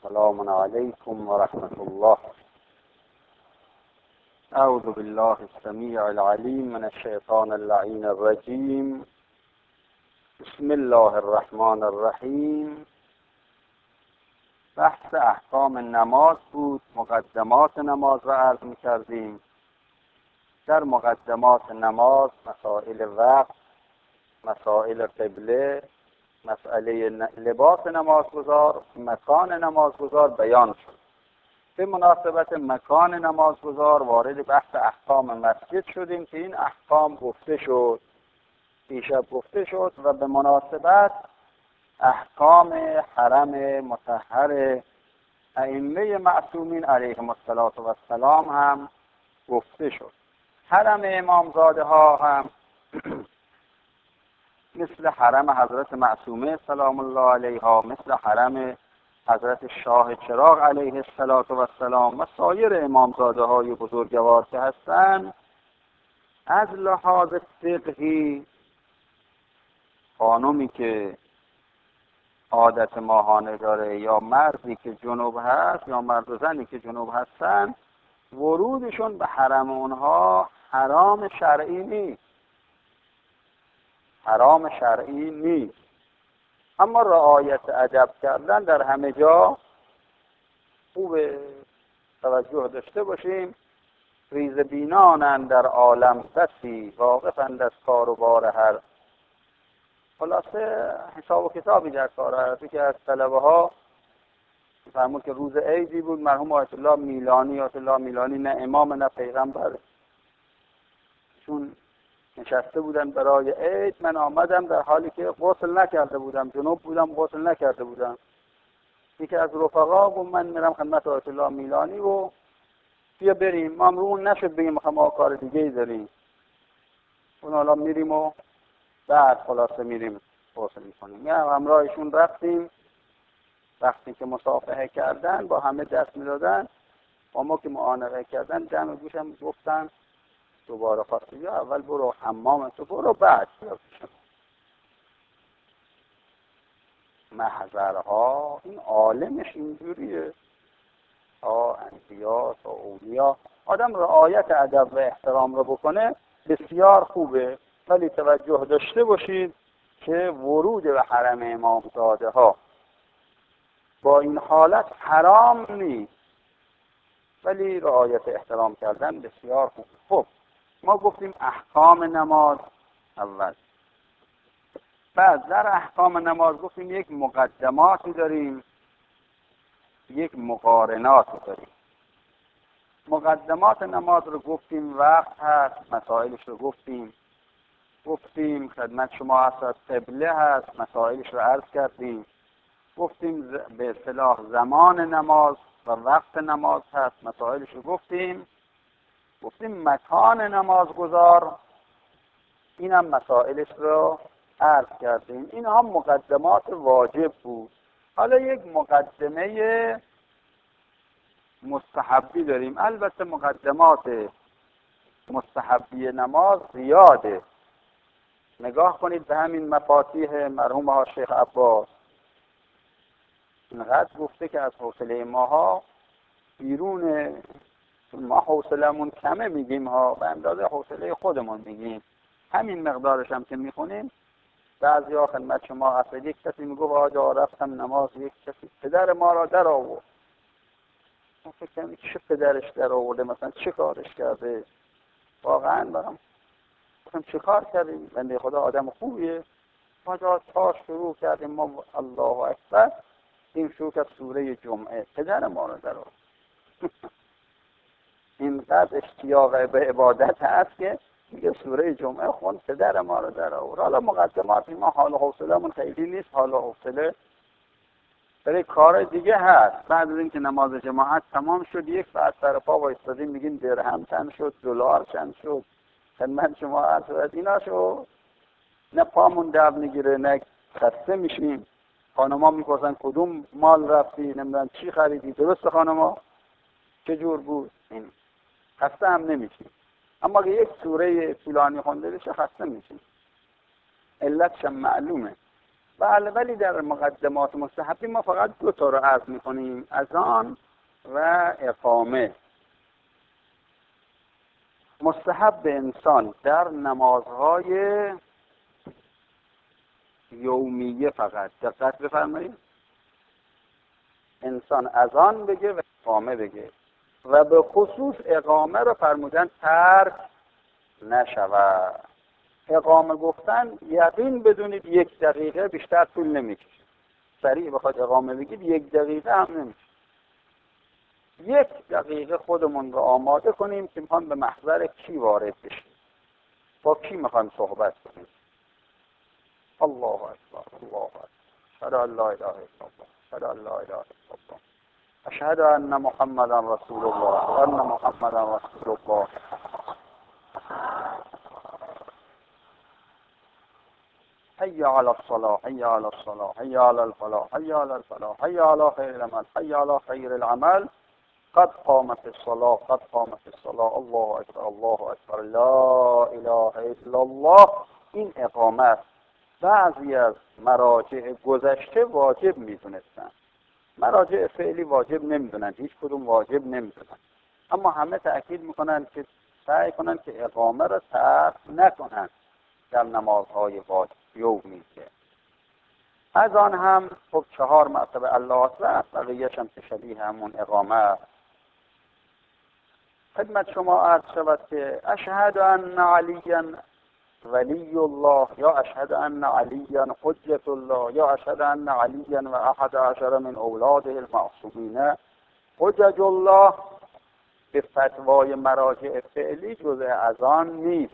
السلام عليكم ورحمة الله. أعوذ بالله السميع العليم من الشيطان اللعين الرجيم. بسم الله الرحمن الرحیم. بحث احکام نماز بود. مقدمات نماز را عرض می‌کردیم. در مقدمات نماز مسائل وقت، مسائل قبله، مسئله لباس نمازگزار، مکان نمازگزار بیان شد. به مناسبت مکان نمازگزار وارد بحث احکام مسجد شدیم که این احکام گفته شد، دیشب گفته شد و به مناسبت احکام حرم مطهر ائمه معصومین علیهم السلام هم گفته شد. حرم امامزاده ها هم مثل حرم حضرت معصومه سلام الله علیها، مثل حرم حضرت شاه چراغ علیه السلام و سایر امامزاده های بزرگوار که هستند، از لحاظ فقهی خانومی که عادت ماهانه داره یا مردی که جنوب هست یا مرد و زنی که جنوب هستن، ورودشون به حرم اونها حرام شرعی نیست، حرام شرعی نیست. اما رعایت ادب کردن در همه جا خوب توجه داشته باشیم. ریزبینانند در عالم بسی، واقفند از کار و بار هر. خلاصه حساب و کتابی در کار هست. یکی از طلبه ها فرمود که روز عیدی بود، مرحوم آیت الله میلانی نه امام نه پیغمبر، چون نشسته بودن برای عید، من آمدم در حالی که غسل نکرده بودم، جنوب بودم، غسل نکرده بودم. یکی از رفقا گفت من میرم خدمت آیت الله میلانی و بیا بریم. ما امرومون نشد بگیم ما کار دیگه ای داریم. اون حالا میریم و بعد خلاصه میریم غسل میکنیم. یا همراهشون رفتیم. وقتی که مصافحه کردن با همه دست میدادن، با ما که معانقه کردن دم گوشم گفتن دوباره خواستی یا اول برو حمام تو برو بعد بیا پیشم. محضرها این عالمش اینجوریه، تا انبیا تا اولیا آدم رعایت ادب و احترام رو بکنه بسیار خوبه. ولی توجه داشته باشید که ورود به حرم امامزاده ها با این حالت حرام نیست، ولی رعایت احترام کردن بسیار خوبه. خب ما گفتیم احکام نماز اول. بعد در احکام نماز گفتیم یک مقدماتی داریم، یک مقارنات داریم. مقدمات نماز رو گفتیم، وقت هست، مسائلش رو گفتیم خدمت شما اصلا قبله هست، مسائلش رو عرض کردیم. گفتیم به اصطلاح زمان نماز و وقت نماز هست، مسائلش رو گفتیم مکان نمازگزار، اینم مسائلش رو عرض کردیم. این هم مقدمات واجب بود. حالا یک مقدمه مستحبی داریم. البته مقدمات مستحبی نماز زیاده. نگاه کنید به همین مفاتیح مرحوم ها شیخ عباس، اینقدر گفته که از حوصله ماها بیرونه. ما حوصلمون کمه میگیم ها، به اندازه حوصله خودمون میگیم. همین مقدارش هم که میخونیم. بعضی ها خدمت شما اصلا یک کسی میگو آجا رفتم نماز، یک کسی پدر ما را در آورد. من فکر کنم چه پدرش در آورده، مثلا چه کارش کرده. واقعا برام گفتم چه کار کردیم؟ بنده خدا آدم خوبیه. آجا تا شروع کردیم ما الله اکبر، این شروع کرد سوره جمعه، پدر ما را در آورد. اینقدر اشتیاق به عبادت هست که میگه سوره جمعه خون پدر ما رو در آورد. حالا مقدمات ما حال و حوصله‌مون خیلی نیست، حال و حوصله برای کار دیگه هست. بعد از اینکه نماز جماعت تمام شد، یک ساعت سر پا وایسادیم میگیم درهم چند شد، دلار چند شد، خدمت شما عرض اینا شد. نه پامون درد میگیره نه خسته میشیم. خانما میپرسن کدوم مال رفتی، نمیدونم چی خریدی، درست خانما چه جور بود، این خسته هم نمیشیم. اما اگه یک سوره طولانی خونده بشه خسته میشیم. علتش هم معلومه. بله، ولی در مقدمات مستحبی ما فقط دو تا رو عرض میکنیم، اذان و اقامه. مستحب انسان در نمازهای یومیه فقط دقت بفرمایید، انسان اذان بگه و اقامه بگه و به خصوص اقامه رو فرمودن ترک نشود. اقامه گفتن یقین بدونید 1 دقیقه بیشتر طول نمیکشه. سریع بخواد اقامه بگید 1 دقیقه هم نمیشه. 1 دقیقه خودمون رو آماده کنیم که میخوام به محضر کی وارد بشیم، با کی میخوام صحبت کنیم. الله اکبر، الله اکبر، اشهد ان لا اله الا الله، اشهد ان لا اله الا الله، اشهد ان محمدا رسول الله، ان محمدا رسول الله. حي على الصلاة، حي على الصلاة، حي على الفلاح، حي على الفلاح، حي على خير العمل، حي على خير العمل، قد قامت الصلاة، قد قامت الصلاة، الله اکبر، الله اکبر، لا اله الا الله. این اقامت بعضی از مراجع گذشته واجب میدونستن، مراجع فعلی واجب نمیدونن، هیچ کدوم واجب نمیدونن، اما همه تأکید میکنن که سعی کنن که اقامه را ترک نکنن در نمازهای واجب یومی. که از آن هم خب 4 مرتبه الله اکبر، بقیه‌اش هم شبیه همون اقامه. خدمت شما عرض شود که اشهد ان علیا ولی الله، یا اشهد ان علیا حجت الله، یا اشهد ان علیا و 11 من اولاده المعصومین حجج الله، به فتوای مراجع فعلی جزء اذان نیست،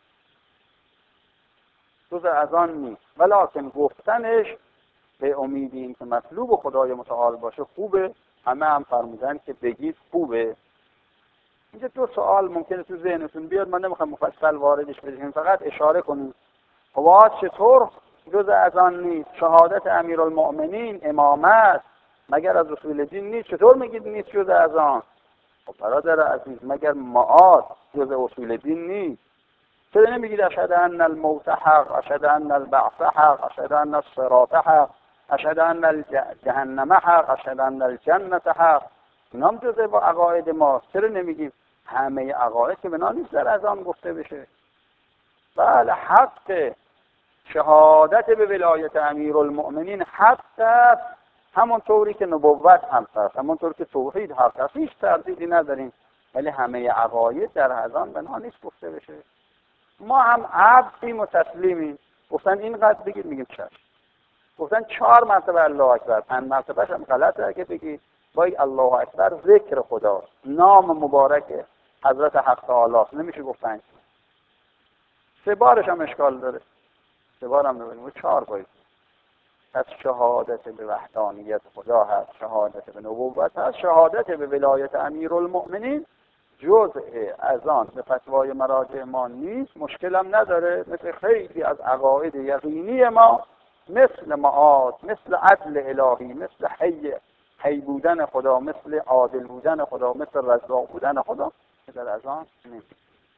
جزء اذان نیست، ولکن گفتنش به امید این که مطلوب خدای متعال باشه خوبه. همه هم فرمودن که بگید خوبه. اینجا 2 سوال ممکنه تو ذهنتون بیاد، من نمیخوام مفصل واردش بشیم، فقط اشاره کنیم. خب چطور جزء اذان نیست؟ شهادت امیرالمؤمنین، امامت مگر از اصول دین نیست؟ چطور میگید نیست جزء اذان؟ خب برادر عزیز، مگر معاد جزء اصول دین نیست؟ چرا نمیگید اشهد ان الموت حق، اشهد ان البعث حق، اشهد ان الصراط حق، اشهد ان الجهنم حق، اشهد ان الجنه حق؟ اینا هم جزء با عقاید ماست. چرا نمیگید همه عقاید که بنا نیست در اذان گفته بشه؟ بله، حق شهادت به ولایت امیرالمؤمنین حق است، همونطوری که نبوت حق است، همونطوری که توحید حق است، هیچ تردیدی نداریم. ولی همه عقاید در اذان بنا نیست گفته بشه. ما هم عبدیم و تسلیمیم. گفتن اینقدر بگید، میگیم چشم. گفتن 4 مرتبه الله اکبر، 5 مرتبهش هم غلطه که بگید. وای الله اکبر ذکر خدا، نام مبارک حضرت حق تعالی، نمیشه گفت 5. 3 بارش هم اشکال داره، 3 بار هم نمیشه، 4 باید. پس شهادت به وحدانیت خدا هست، شهادت به نبوت هست، شهادت به ولایت امیرالمؤمنین جزء اذان به فتوای مراجع ما نیست. مشکلم نداره، مثل خیلی از عقاید یقینی ما، مثل معاد، مثل عدل الهی، مثل حی بودن خدا، مثل عادل بودن خدا، مثل رزاق بودن خدا که در اذان نیست.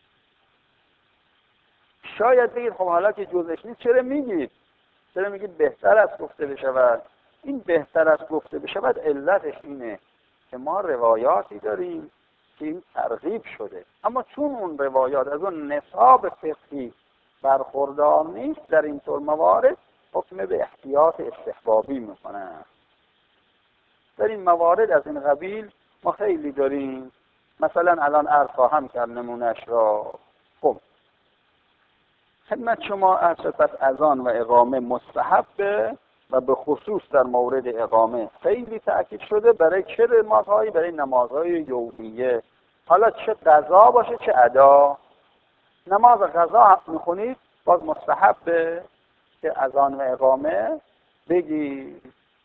شاید بگید خب حالا که جزءش نیست چرا میگید؟ چرا میگید بهتر است گفته بشود؟ این بهتر است گفته بشود علتش اینه که ما روایاتی داریم که این ترغیب شده، اما چون اون روایات از اون نصاب فقهی برخوردار نیست، در این طور موارد حکم به احتیاط استحبابی میکنن. در این موارد از این قبیل ما خیلی داریم. مثلا الان عرض خواهم کرد نمونهش را. خب خدمت شما عرض پس اذان و اقامه مستحبه و به خصوص در مورد اقامه خیلی تأکید شده. برای چه نمازهایی؟ برای نمازهای یومیه، حالا چه قضا باشه چه ادا. نماز قضا میخونید باز مستحبه که اذان و اقامه بگی.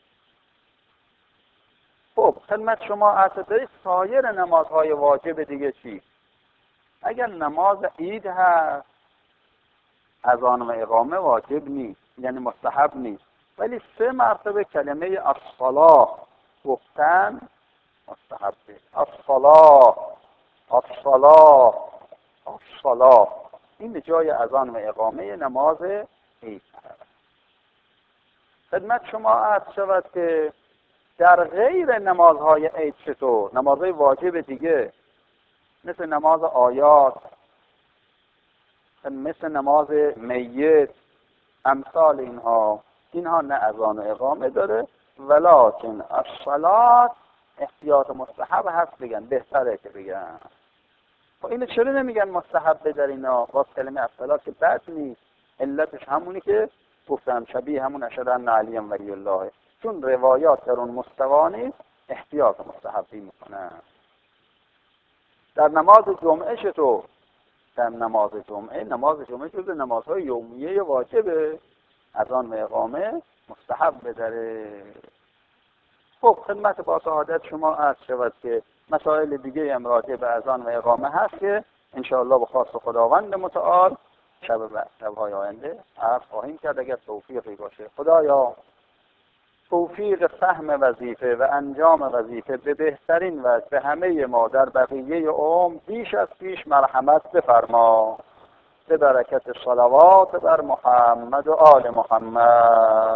خب خدمت شما عرض دارید سایر نمازهای واجب دیگه چی؟ اگر نماز عید هست اذان و اقامه واجب نیست، یعنی مستحب نیست، ولی 3 مرتبه کلمه الصلاة گفتن مستحبه. الصلاة، الصلاة، الصلاة، این به جای اذان و اقامه نماز عید هست. خدمت شما عرض شود که در غیر نمازهای عید چطور؟ نمازهای واجب دیگه مثل نماز آیات، مثل نماز میت، امثال اینها نه اذان و اقامه داره، ولکن الصلاة احتیاط مستحب هست بگن، بهتره که بگن. خب اینو چرا نمیگن مستحب در اینا؟ باز کلمه الصلاة که بد نیست، علتش همونی که گفتم، شبیه همون اشهد ان علی ولی الله، چون روایات در اون مستوا نیست احتیاط مستحبی میکنن. در نماز جمعه چطور؟ در نماز جمعه جز نمازهای یومیه واجبه، اذان و اقامه مستحب داره. خب خدمت با سعادت شما عرض شود که مسائل دیگه هم راجع به اذان و اقامه هست که انشاءالله به خواست خداوند متعال شب‌های آینده عرض خواهیم کرد اگر توفیقی باشه. خدایا توفیق فهم وظیفه و انجام وظیفه به بهترین وجه به همه ما در بقیه عمر بیش از پیش مرحمت بفرما، به برکت صلوات بر محمد و آل محمد.